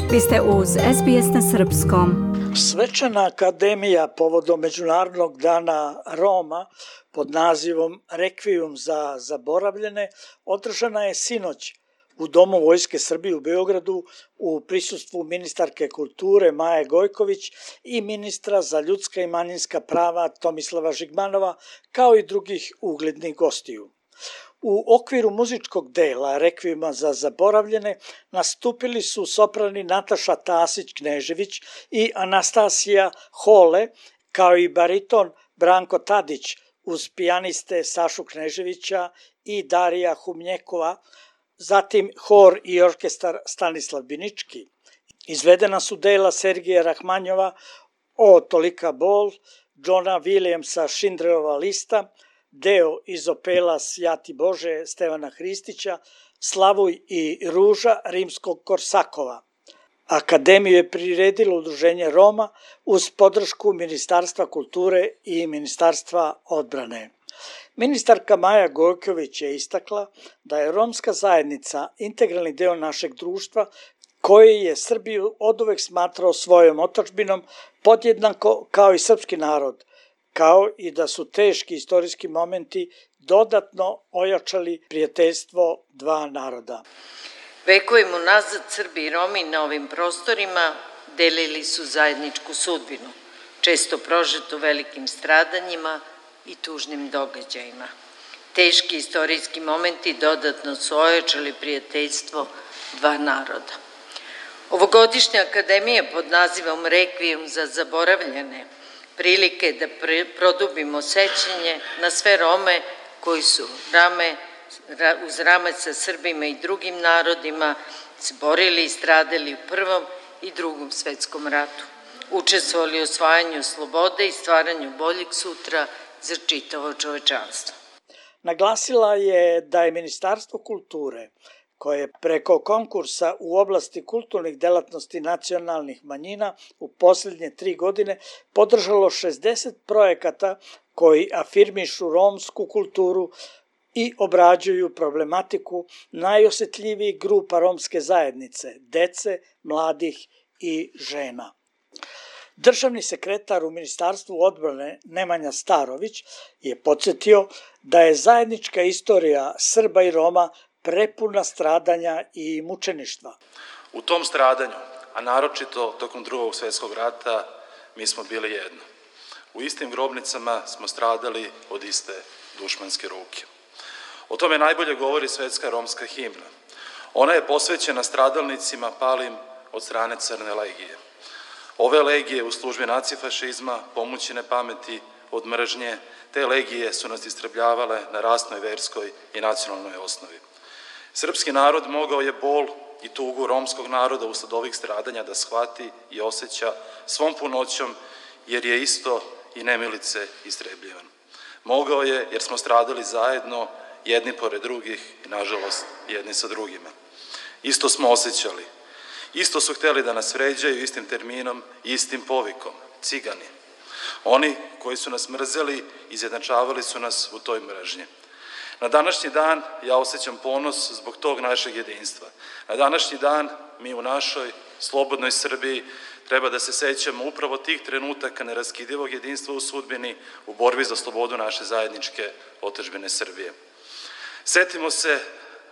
Vi ste uz SBS na srpskom. Svečana akademija povodom Međunarodnog dana Roma pod nazivom Rekvijum za zaboravljene održana je sinoć u Domu Vojske Srbije u Beogradu u prisustvu ministarke kulture Maje Gojković i ministra za ljudska i manjinska prava Tomislava Žigmanova, kao i drugih uglednih gostiju. U okviru muzičkog dela Rekvijuma za zaboravljene nastupili su soprani Nataša Tasić-Knežević i Anastasija Hole, kao i bariton Branko Tadić uz pijaniste Sašu Kneževića i Darija Humnjekova, zatim hor i orkestar Stanislav Binički. Izvedena su dela Sergeja Rahmanjova O tolika bol, Johna Williamsa Schindlerova lista, deo iz opela Sjati Bože Stevana Hristića, Slavuj i Ruža rimskog Korsakova. Akademiju je priredilo Udruženje Roma uz podršku Ministarstva kulture i Ministarstva odbrane. Ministarka Maja Gojković je istakla da je romska zajednica integralni deo našeg društva koji je Srbiju oduvek smatrao svojom otadžbinom podjednako kao i srpski narod, kao i da su teški istorijski momenti dodatno ojačali prijateljstvo dva naroda. Vekovima unazad Srbi i Romi na ovim prostorima delili su zajedničku sudbinu, često prožetu velikim stradanjima i tužnim događajima. Teški istorijski momenti dodatno su ojačali prijateljstvo dva naroda. Ovogodišnja akademija pod nazivom Rekvijum za zaboravljene prilike da produbimo sećanje na sve Rome koji su uz rame sa Srbima i drugim narodima se borili i stradali u Prvom i Drugom svetskom ratu, učestvovali u osvajanju slobode i stvaranju boljeg sutra za čitavo čovečanstvo. Naglasila je da je Ministarstvo kulture, koje je preko konkursa u oblasti kulturnih delatnosti nacionalnih manjina u posljednje 3 godine podržalo 60 projekata koji afirmišu romsku kulturu i obrađuju problematiku najosjetljivijih grupa romske zajednice, dece, mladih i žena. Državni sekretar u Ministarstvu odbrane Nemanja Starović je podsjetio da je zajednička istorija Srba i Roma prepuna stradanja i mučeništva. U tom stradanju, a naročito tokom Drugog svjetskog rata, mi smo bili jedno. U istim grobnicama smo stradali od iste dušmanske ruke. O tome najbolje govori svetska romska himna. Ona je posvećena stradalnicima palim od strane Crne legije. Ove legije u službi nacifašizma, pomućene pameti od mržnje, te legije su nas istrebljavale na rasnoj, verskoj i nacionalnoj osnovi. Srpski narod mogao je bol i tugu romskog naroda usled ovih stradanja da shvati i osjeća svom punoćom, jer je isto i nemilice istrebljivan. Mogao je jer smo stradali zajedno, jedni pored drugih i nažalost jedni sa drugima. Isto smo osjećali, isto su hteli da nas vređaju istim terminom i istim povikom, cigani. Oni koji su nas mrzeli, izjednačavali su nas u toj mržnji. Na današnji dan ja osjećam ponos zbog tog našeg jedinstva. Na današnji dan mi u našoj slobodnoj Srbiji treba da se sećamo upravo tih trenutaka neraskidivog jedinstva u sudbini u borbi za slobodu naše zajedničke otadžbine Srbije. Setimo se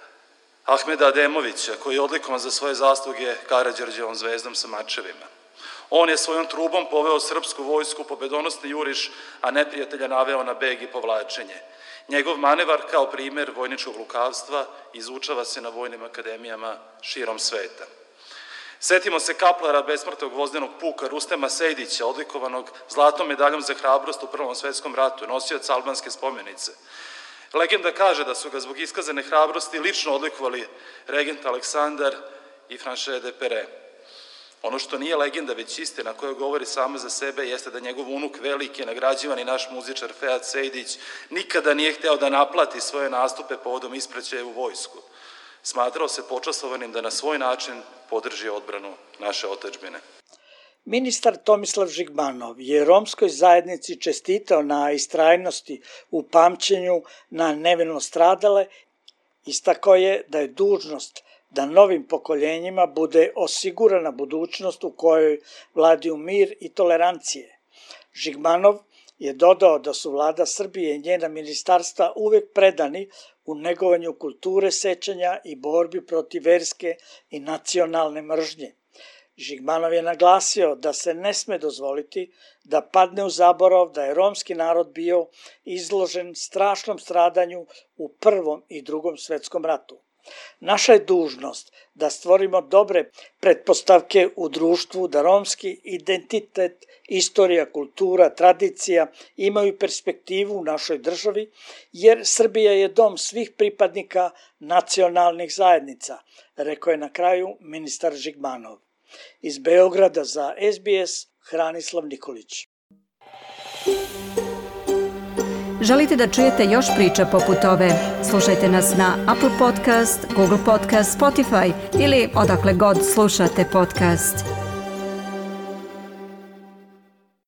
Ahmeda Ademovića, koji je odlikovan za svoje zasluge Karađorđevom zvezdom sa mačevima. On je svojom trubom poveo srpsku vojsku pobedonosni juriš, a neprijatelja naveo na beg i povlačenje. Njegov manevar kao primer vojničkog lukavstva izučava se na vojnim akademijama širom sveta. Setimo se kaplara besmrtnog gvozdenog puka Rustema Sejdića, odlikovanog zlatnom medaljom za hrabrost u Prvom svetskom ratu, nosioca albanske spomenice. Legenda kaže da su ga zbog iskazane hrabrosti lično odlikovali regent Aleksandar i Franche de Pere. Ono što nije legenda, već istina koja govori sama za sebe, jeste da njegov unuk veliki, nagrađivani naš muzičar Feat Sejdić, nikada nije hteo da naplati svoje nastupe povodom ispraćaja u vojsku. Smatrao se počasovanim da na svoj način podrži odbranu naše otadžbine. Ministar Tomislav Žigmanov je romskoj zajednici čestitao na istrajnosti u pamćenju na nevino stradale, istakao je da je dužnost da novim pokoljenjima bude osigurana budućnost u kojoj vladaju mir i tolerancije. Žigmanov je dodao da su vlada Srbije i njena ministarstva uvek predani u negovanju kulture sećanja i borbi protiv verske i nacionalne mržnje. Žigmanov je naglasio da se ne sme dozvoliti da padne u zaborav da je romski narod bio izložen strašnom stradanju u Prvom i Drugom svetskom ratu. Naša je dužnost da stvorimo dobre pretpostavke u društvu, da romski identitet, istorija, kultura, tradicija imaju perspektivu u našoj državi, jer Srbija je dom svih pripadnika nacionalnih zajednica, rekao je na kraju ministar Žigmanov. Iz Beograda za SBS, Hranislav Nikolić. Želite da čujete još priča poput ove? Slušajte nas na Apple Podcast, Google Podcast, Spotify ili odakle god slušate podcast.